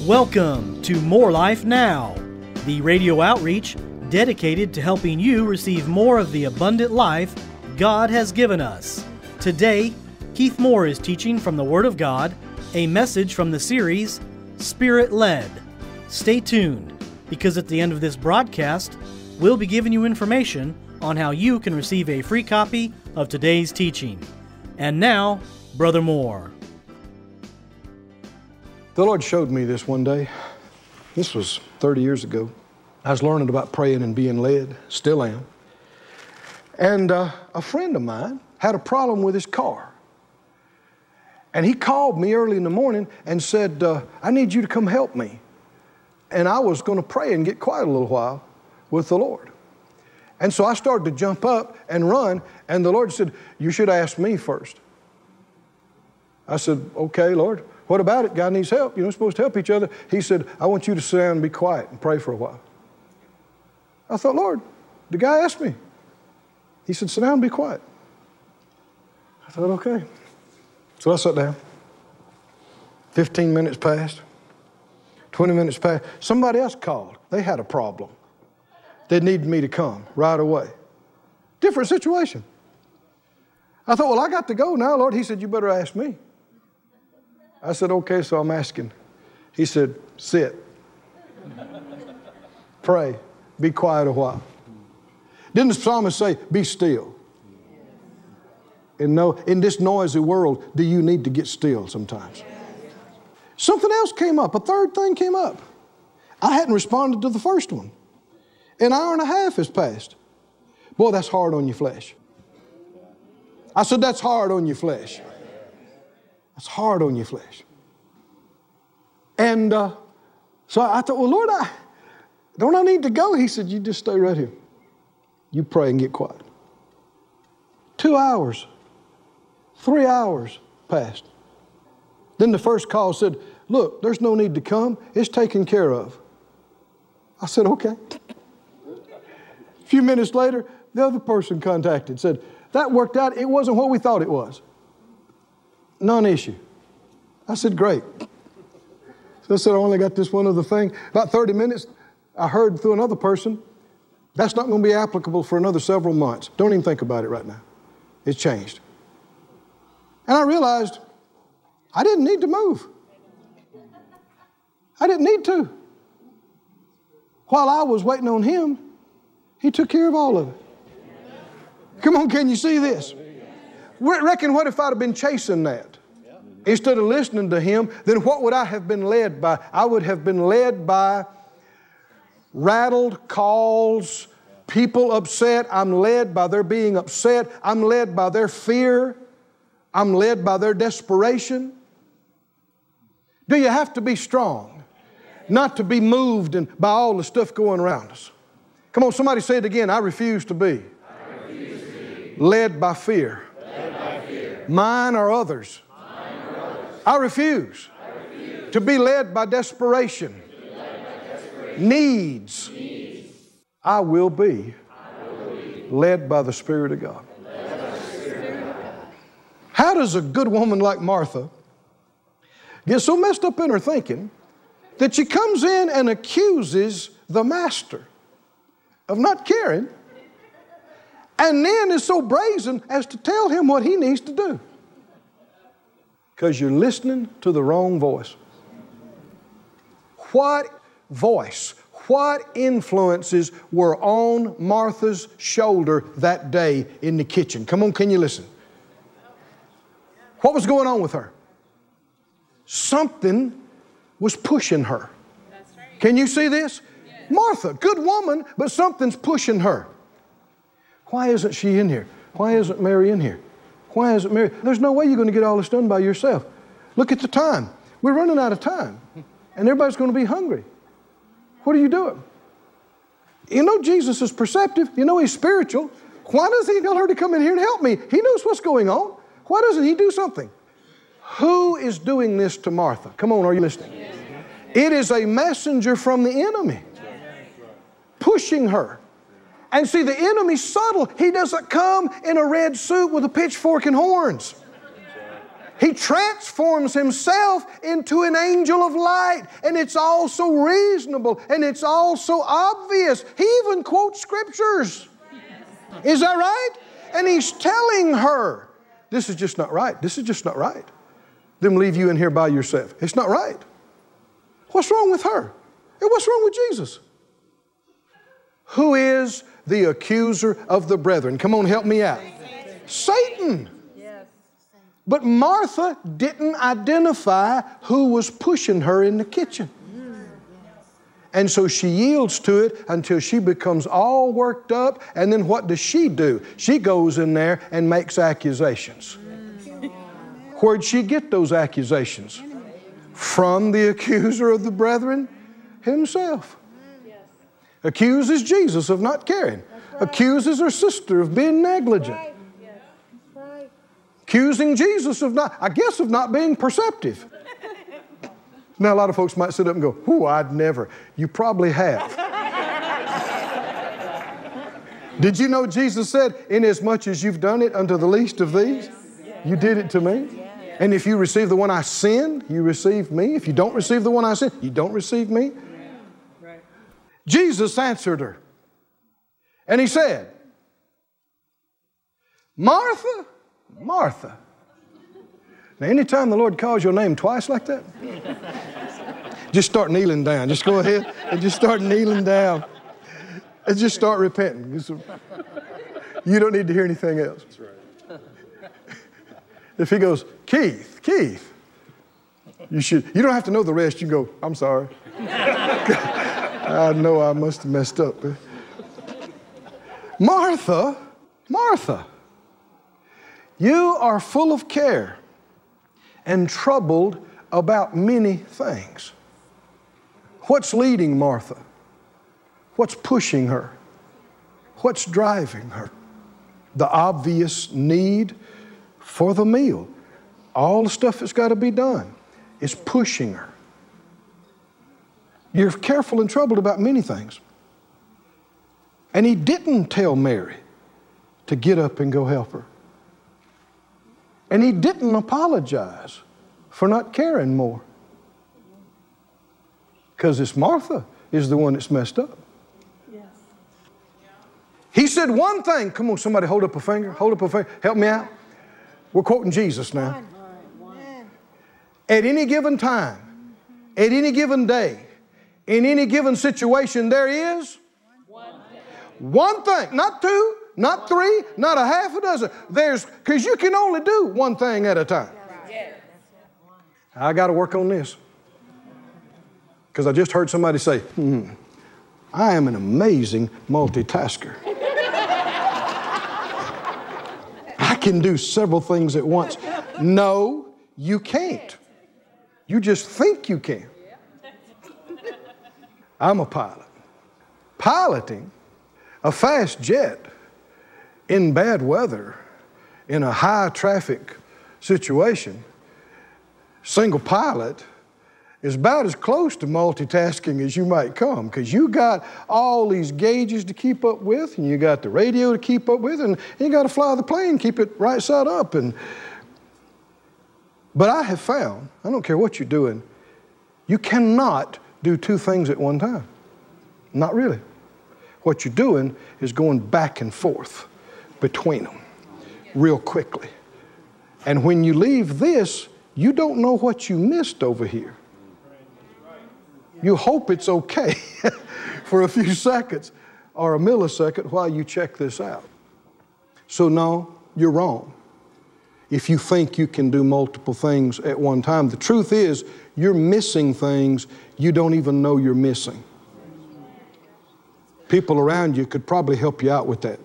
Welcome to More Life Now, the radio outreach dedicated to helping you receive more of the abundant life God has given us. Today, Keith Moore is teaching from the Word of God, a message from the series, Spirit-Led. Stay tuned, because at the end of this broadcast, we'll be giving you information on how you can receive a free copy of today's teaching. And now, Brother Moore. The Lord showed me this one day. This was 30 years ago. I was learning about praying and being led, still am. And a friend of mine had a problem with his car. And he called me early in the morning and said, I need you to come help me. And I was going to pray and get quiet a little while with the Lord. And so I started to jump up and run, and the Lord said, you should ask me first. I said, okay, Lord. What about it? God needs help. You're supposed to help each other. He said, I want you to sit down and be quiet and pray for a while. I thought, Lord, the guy asked me. He said, sit down and be quiet. I thought, okay. So I sat down. 15 minutes passed. 20 minutes passed. Somebody else called. They had a problem. They needed me to come right away. Different situation. I thought, well, I got to go now, Lord. He said, you better ask me. I said, okay, so I'm asking. He said, sit. Pray. Be quiet a while. Didn't the psalmist say, be still? And no, in this noisy world, do you need to get still sometimes? Something else came up. A third thing came up. I hadn't responded to the first one. An hour and a half has passed. Boy, that's hard on your flesh. I said, that's hard on your flesh. That's hard on your flesh. And so I thought, well, Lord, don't I need to go? He said, you just stay right here. You pray and get quiet. 2 hours, 3 hours passed. Then the first call said, look, there's no need to come. It's taken care of. I said, okay. A few minutes later, the other person contacted, said, that worked out. It wasn't what we thought it was. Non-issue. I said, great. So I said, I only got this one other thing. About 30 minutes, I heard through another person, that's not going to be applicable for another several months. Don't even think about it right now. It's changed. And I realized I didn't need to move. I didn't need to. While I was waiting on him, he took care of all of it. Come on, can you see this? Reckon what if I'd have been chasing that? Instead of listening to him, then what would I have been led by? I would have been led by rattled calls, people upset. I'm led by their being upset. I'm led by their fear. I'm led by their desperation. Do you have to be strong not to be moved by all the stuff going around us? Come on, somebody say it again. I refuse to be led by fear. Mine or others. I refuse to be led by desperation. Needs. I will be led by the Spirit of God. How does a good woman like Martha get so messed up in her thinking that she comes in and accuses the master of not caring, and then is so brazen as to tell him what he needs to do? Because you're listening to the wrong voice. What voice, what influences were on Martha's shoulder that day in the kitchen? Come on, can you listen? What was going on with her? Something was pushing her. That's right. Can you see this? Yes. Martha, good woman, but something's pushing her. Why isn't she in here? Why isn't Mary in here? Why isn't Mary? There's no way you're going to get all this done by yourself. Look at the time. We're running out of time. And everybody's going to be hungry. What are you doing? You know Jesus is perceptive. You know He's spiritual. Why doesn't He tell her to come in here and help me? He knows what's going on. Why doesn't He do something? Who is doing this to Martha? Come on, are you listening? It is a messenger from the enemy pushing her. And see, the enemy's subtle. He doesn't come in a red suit with a pitchfork and horns. He transforms himself into an angel of light. And it's all so reasonable and it's all so obvious. He even quotes scriptures. Is that right? And he's telling her, this is just not right. This is just not right. Them leave you in here by yourself. It's not right. What's wrong with her? And what's wrong with Jesus? Who is the accuser of the brethren? Come on, help me out. Satan. But Martha didn't identify who was pushing her in the kitchen. And so she yields to it until she becomes all worked up. And then what does she do? She goes in there and makes accusations. Where'd she get those accusations? From the accuser of the brethren himself. Accuses Jesus of not caring. Accuses her sister of being negligent. Accusing Jesus of not being perceptive. Now a lot of folks might sit up and go, "Ooh, I'd never." You probably have. Did you know Jesus said, "Inasmuch as you've done it unto the least of these, you did it to me"? And if you receive the one I send, you receive me. If you don't receive the one I send, you don't receive me. Jesus answered her. And he said, "Martha, Martha." Now, anytime the Lord calls your name twice like that, just start kneeling down. Just go ahead and just start kneeling down. And just start repenting. You don't need to hear anything else. If he goes, Keith, you don't have to know the rest. You can go, "I'm sorry. I know I must have messed up." Martha, Martha, you are full of care and troubled about many things. What's leading Martha? What's pushing her? What's driving her? The obvious need for the meal. All the stuff that's got to be done is pushing her. You're careful and troubled about many things. And he didn't tell Mary to get up and go help her. And he didn't apologize for not caring more. Because it's Martha is the one that's messed up. Yes. He said one thing. Come on, somebody hold up a finger. Hold up a finger. Help me out. We're quoting Jesus now. At any given time, at any given day, in any given situation, there is one thing. Not two, not three, not a half a dozen. Because you can only do one thing at a time. I got to work on this. Because I just heard somebody say, "I am an amazing multitasker. I can do several things at once." No, you can't. You just think you can. I'm a pilot. Piloting a fast jet in bad weather, in a high traffic situation, single pilot is about as close to multitasking as you might come, because you got all these gauges to keep up with, and you got the radio to keep up with, and you got to fly the plane, keep it right side up. But I have found, I don't care what you're doing, you cannot do two things at one time. Not really. What you're doing is going back and forth between them real quickly. And when you leave this, you don't know what you missed over here. You hope it's okay for a few seconds or a millisecond while you check this out. So no, you're wrong if you think you can do multiple things at one time. The truth is, you're missing things you don't even know you're missing. People around you could probably help you out with that.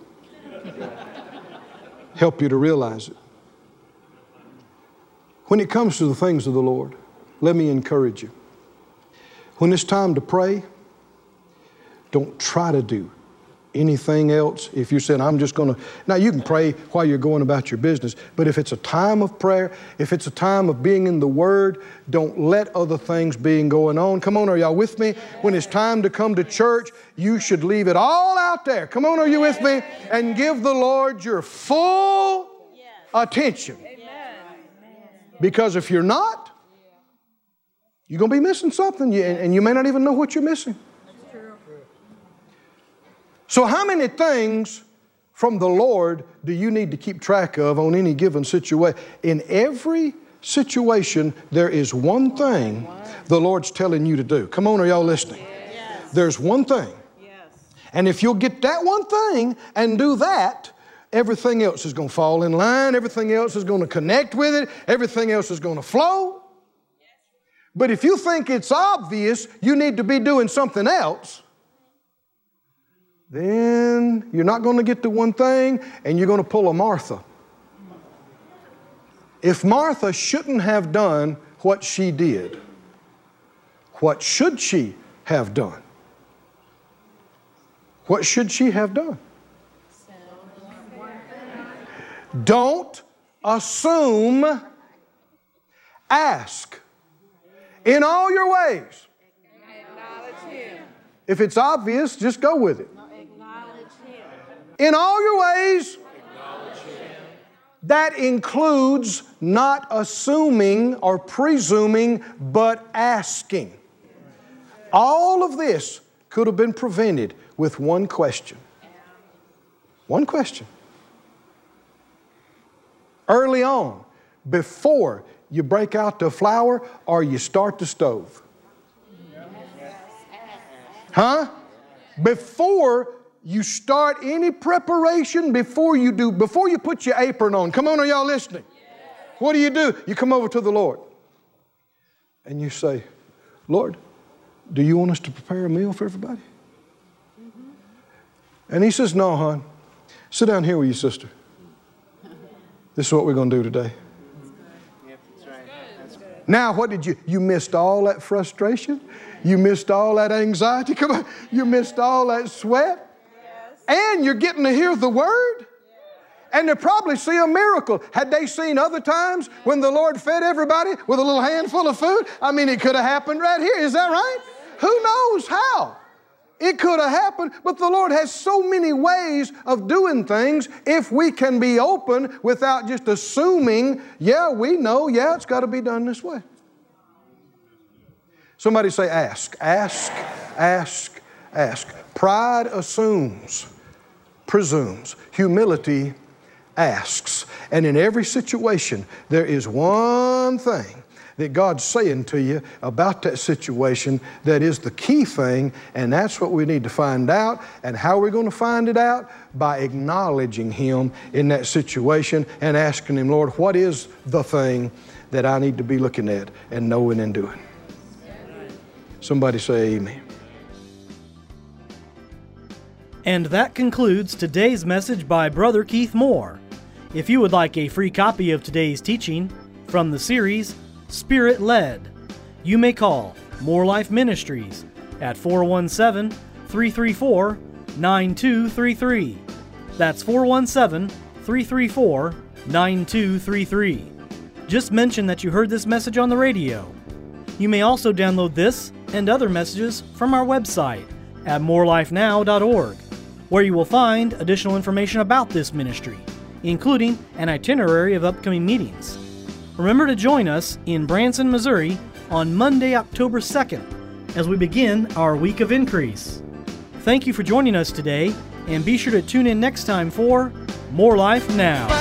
Help you to realize it. When it comes to the things of the Lord, let me encourage you. When it's time to pray, don't try to do anything else. If you said, "I'm just going to..." Now, you can pray while you're going about your business, but if it's a time of prayer, if it's a time of being in the Word, don't let other things being going on. Come on, are y'all with me? When it's time to come to church, you should leave it all out there. Come on, are you with me? And give the Lord your full attention. Because if you're not, you're going to be missing something, and you may not even know what you're missing. So how many things from the Lord do you need to keep track of on any given situation? In every situation, there is one thing the Lord's telling you to do. Come on, are y'all listening? Yes. There's one thing. Yes. And if you'll get that one thing and do that, everything else is going to fall in line. Everything else is going to connect with it. Everything else is going to flow. But if you think it's obvious you need to be doing something else, then you're not going to get the one thing, and you're going to pull a Martha. If Martha shouldn't have done what she did, what should she have done? What should she have done? Don't assume. Ask. In all your ways. Acknowledge Him. If it's obvious, just go with it. Acknowledge Him. In all your ways. That includes not assuming or presuming, but asking. All of this could have been prevented with one question. One question. Early on, before you break out the flour or you start the stove. Huh? Before you start any preparation, before you put your apron on. Come on, are y'all listening? What do? You come over to the Lord and you say, Lord, do you want us to prepare a meal for everybody? And He says, no, hon. Sit down here with your sister. This is what we're going to do today. Now, what did you missed all that frustration? You missed all that anxiety. Come on. You missed all that sweat. And you're getting to hear the Word. And they probably see a miracle. Had they seen other times when the Lord fed everybody with a little handful of food? I mean, it could have happened right here. Is that right? Who knows how? It could have happened, but the Lord has so many ways of doing things if we can be open without just assuming, yeah, we know, yeah, it's got to be done this way. Somebody say ask, ask, ask, ask. Pride assumes, presumes. Humility asks. And in every situation, there is one thing that God's saying to you about that situation that is the key thing, and that's what we need to find out. And how are we going to find it out? By acknowledging Him in that situation and asking Him, Lord, what is the thing that I need to be looking at and knowing and doing? Somebody say amen. And that concludes today's message by Brother Keith Moore. If you would like a free copy of today's teaching from the series Spirit-Led, you may call More Life Ministries at 417-334-9233. That's 417-334-9233. Just mention that you heard this message on the radio. You may also download this and other messages from our website at morelifenow.org, where you will find additional information about this ministry, including an itinerary of upcoming meetings. Remember to join us in Branson, Missouri on Monday, October 2nd, as we begin our Week of Increase. Thank you for joining us today, and be sure to tune in next time for More Life Now.